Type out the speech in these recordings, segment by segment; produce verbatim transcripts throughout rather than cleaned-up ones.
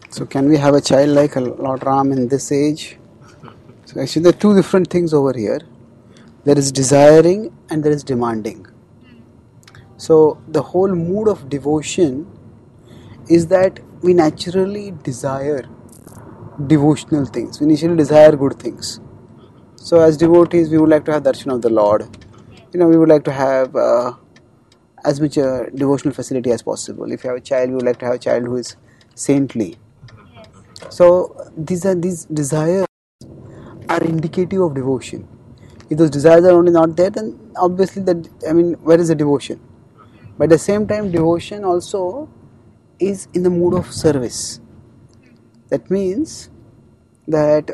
So can we have a child like Lord Ram in this age? So actually there are two different things over here. There is desiring and there is demanding. So the whole mood of devotion is that we naturally desire devotional things. We naturally desire good things. So as devotees, we would like to have darshan of the Lord. You know, we would like to have uh, as much uh, devotional facility as possible. If you have a child, we would like to have a child who is saintly. So these are these desires are indicative of devotion. If those desires are only not there, then obviously that, I mean, where is the devotion? But at the same time, devotion also is in the mood of service. That means that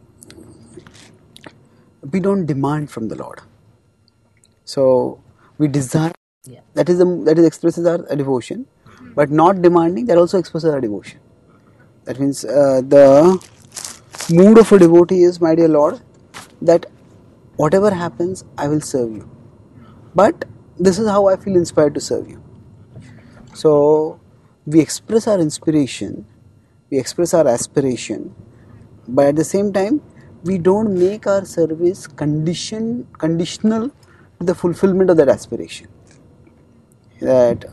we don't demand from the Lord. So we desire. Yeah. That is the, that is expresses our devotion, but not demanding. That also expresses our devotion. That means uh, the mood of a devotee is, my dear Lord, that whatever happens, I will serve you. But this is how I feel inspired to serve you. So we express our inspiration, we express our aspiration, but at the same time, we don't make our service condition conditional to the fulfillment of that aspiration. That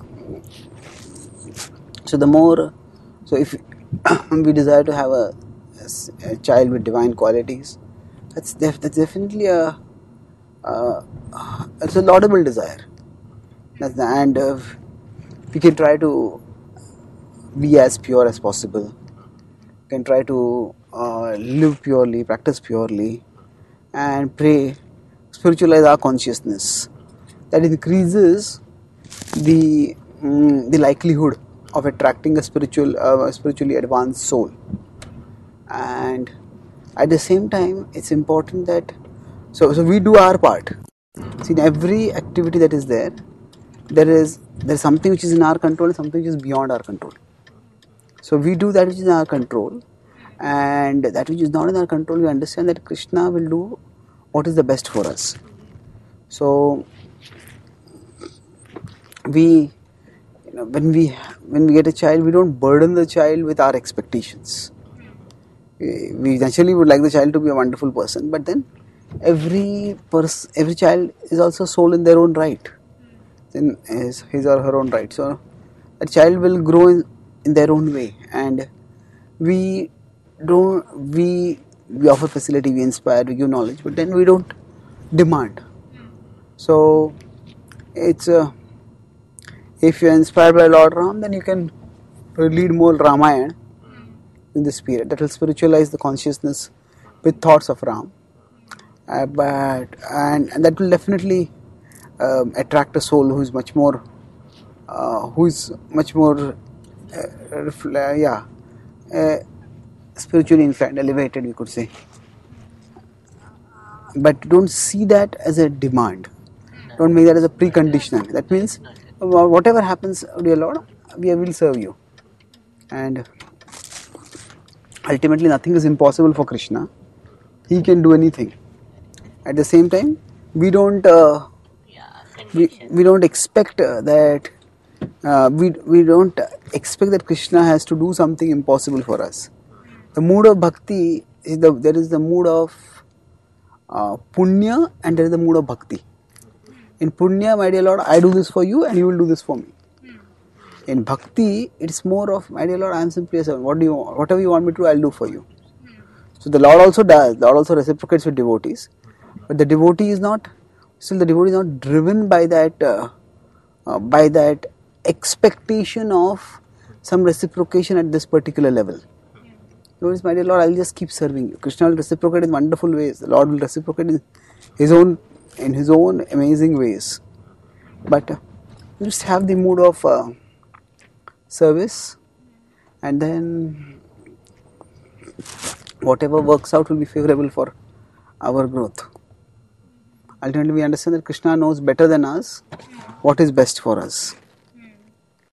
so the more so if we desire to have a, a child with divine qualities, that's def, that's definitely a uh, it's a laudable desire. That's the, and uh, we can try to be as pure as possible. We can try to uh, live purely, practice purely, and pray, spiritualize our consciousness. That increases the um, the likelihood of attracting a spiritual, uh, spiritually advanced soul. And at the same time, it's important that so so we do our part. See, in every activity that is there, there is there is something which is in our control and something which is beyond our control. So we do that which is in our control, and that which is not in our control, we understand that Krishna will do what is the best for us. So we, you know, when we when we get a child, we don't burden the child with our expectations. We, we naturally would like the child to be a wonderful person, but then every person, every child is also a soul in their own right, in his, his or her own right. So a child will grow in, in their own way, and we don't we we offer facility, we inspire, we give knowledge, but then we don't demand. So it's a uh, if you are inspired by Lord Ram, then you can read more Ramayana in this period. That will spiritualize the consciousness with thoughts of Ram. Uh, but and, and that will definitely um, attract a soul who is much more, uh, who is much more, uh, uh, yeah, uh, spiritually inclined, elevated, we could say. But don't see that as a demand. Don't make that as a precondition. That means whatever happens, dear Lord, we will serve you. And ultimately, nothing is impossible for Krishna. He can do anything. At the same time, we don't uh, we, we don't expect uh, that uh, we we don't expect that Krishna has to do something impossible for us. The mood of bhakti is the there is the mood of uh, punya and there is the mood of bhakti. In punya, my dear Lord, I do this for you and you will do this for me. In bhakti, it's more of, my dear Lord, I am simply a servant. What do you want? Whatever you want me to do, I'll do for you. So the Lord also does. The Lord also reciprocates with devotees. But the devotee is not, still the devotee is not driven by that, uh, uh, by that expectation of some reciprocation at this particular level. Notice, my dear Lord, I'll just keep serving you. Krishna will reciprocate in wonderful ways. The Lord will reciprocate in his own, in his own amazing ways. But uh, just have the mood of uh, service, and then whatever works out will be favorable for our growth. Ultimately, we understand that Krishna knows better than us what is best for us.